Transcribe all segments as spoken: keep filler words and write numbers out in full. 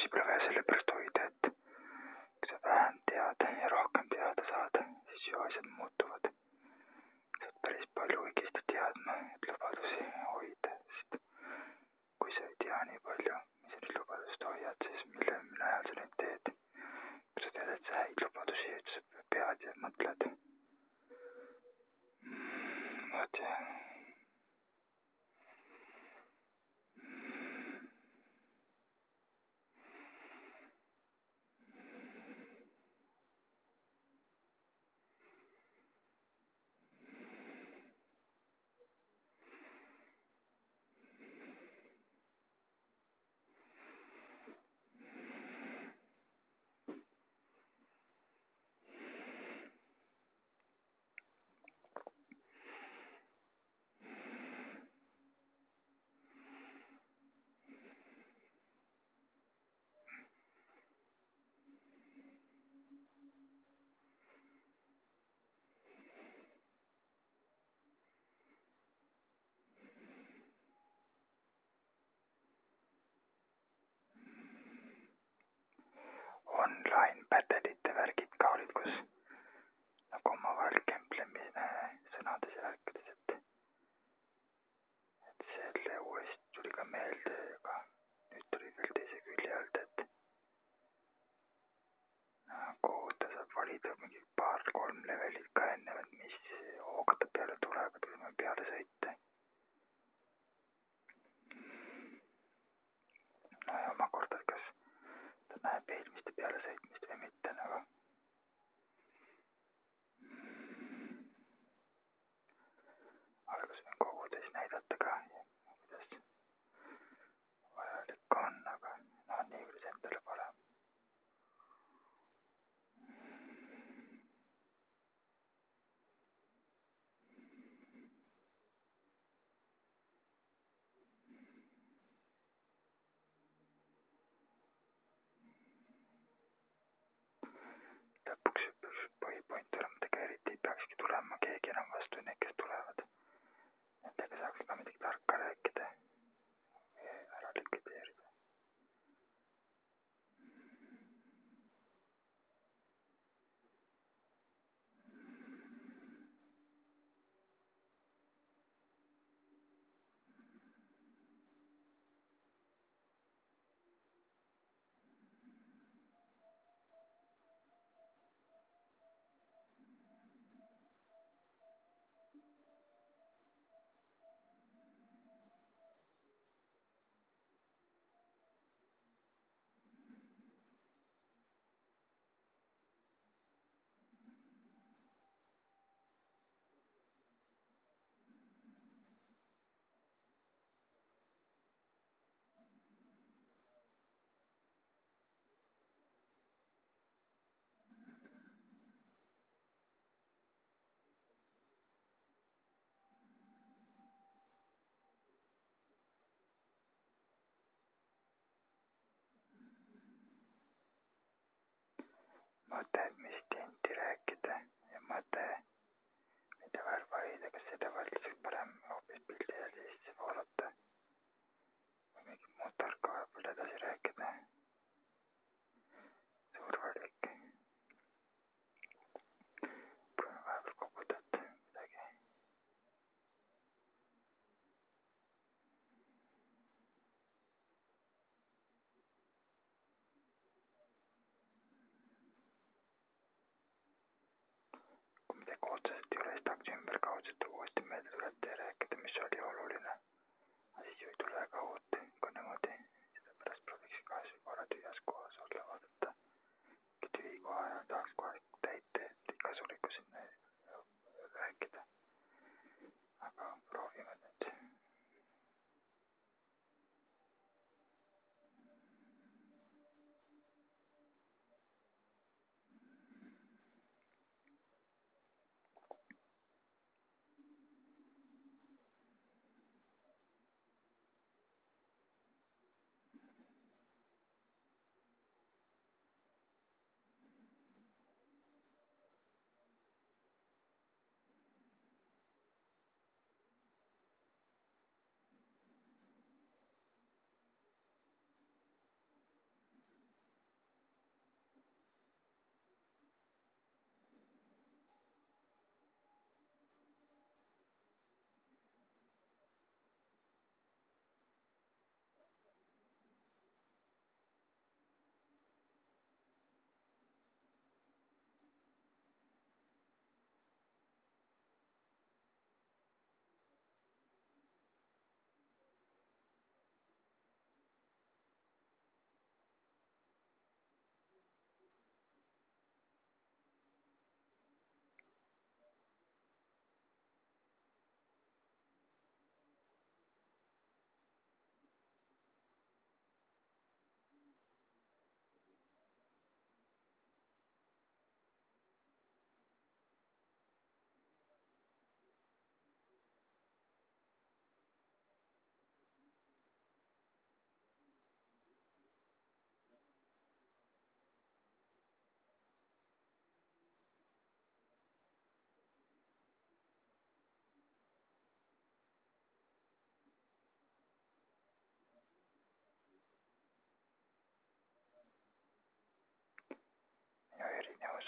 lubadusi pole vaja sellepärast hoida, et kui sa vähem tead ja rohkem teada saad, siis ju asjad muutuvad. Saad päris palju õigesti teadma, et lubadusi hoida, sest kui sa ei tea nii palju, mis sa neid lubadust hoiad, siis mille najal sa neid teed. Kui sa tead, et sa häid lubadusi, et sa pead ja mõtled. Vaat jah. Online pädelite värgid ka olid, kus nagu omavahel kemplemine sõnades ja rääkides, et, et selle uuesti tuli ka meelde, aga nüüd tuli veel teise külje alt, et nagu ta saab valida mingi paar-kolm levelit ka enne, et mis hooga ta peale tuleb, et võime peale sõita. No ja omakorda, kas ta näeb eelmiste peale sõitmist või mitte, nagu. Aga kas võin koguda siis näidata ka, kuidas vajalik on, aga no nii kuidas endale pole. Lõpuks üks põhipoint olema, tega eriti ei peakski tulema keegi enam vastu, need, kes tulevad. Nendega saaks ka midagi tarka rääkida või ära likvideerida. Mõte, mis tinti rääkida ja mõte, mida veel valida, kas seda valitsuseks parem hoopis pildi ja sisse voolata või mingi muud tarka võib-olla edasi rääkida. Suur valik. Kui me vahepeal kogudad midagi. Kui midagi otseselt ei ole, siis tahaks ümberkaudselt uuesti meelde tuleta ja rääkida, mis oli oluline. Aga siis ju ei tule ka uut, kui niimoodi. Sedapärast prooviks kahjuks korra tühjas kohas olla, vaadata. Tühi koha ja tahaks kohe täita, et kasulikku sinna rääkida. Aga proovime nüüd.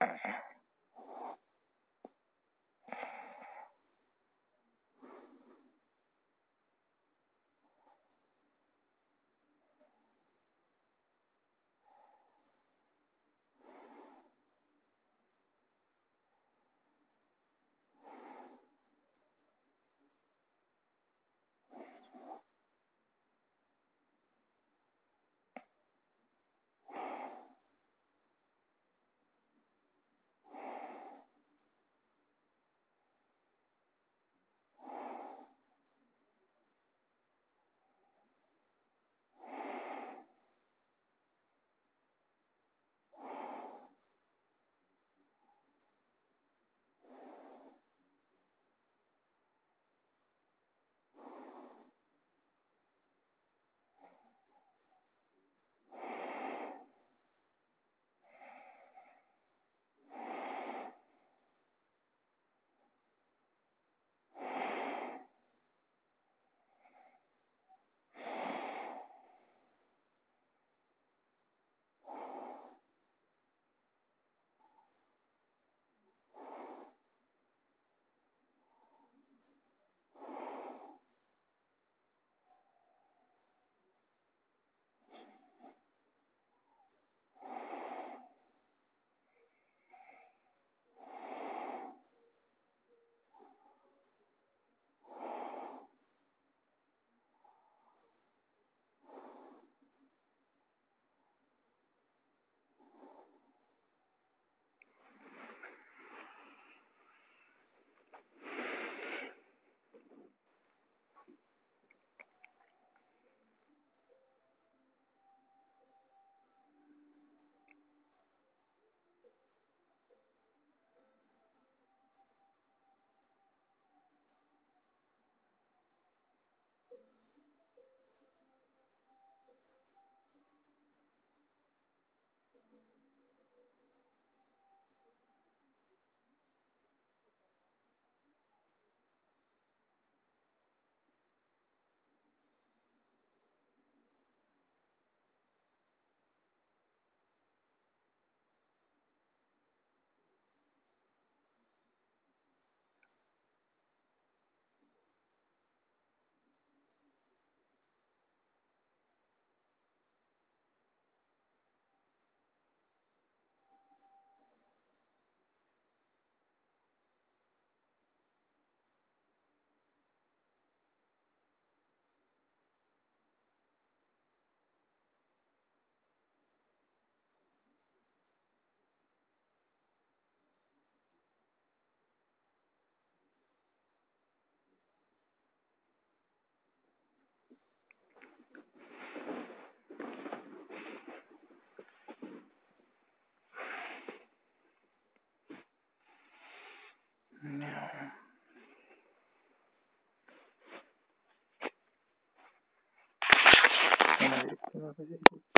Una directiva così.